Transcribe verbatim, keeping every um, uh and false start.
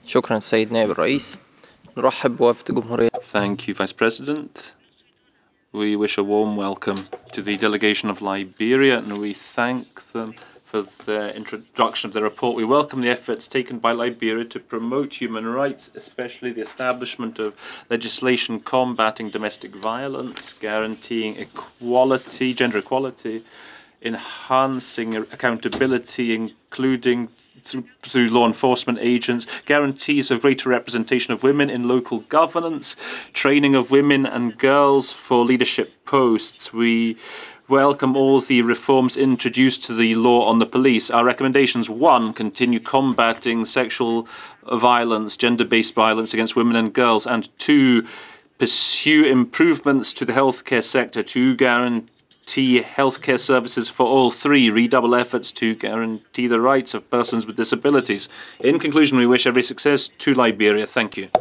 شكرا السيد نائب الرئيس. نرحب بوفد جمهورية. Thank you, Vice President. We wish a warm welcome to the delegation of Liberia, and we thank them for the introduction of the report. We welcome the efforts taken by Liberia to promote human rights, especially the establishment of legislation combating domestic violence, guaranteeing equality, gender equality, enhancing accountability, including through, through law enforcement agents, guarantees of greater representation of women in local governance, training of women and girls for leadership posts. We welcome all the reforms introduced to the law on the police. Our recommendations: one, continue combating sexual violence, gender-based violence against women and girls, and two, pursue improvements to the healthcare sector to guarantee healthcare services for all. Three, redouble efforts to guarantee the rights of persons with disabilities. In conclusion, we wish every success to Liberia. Thank you.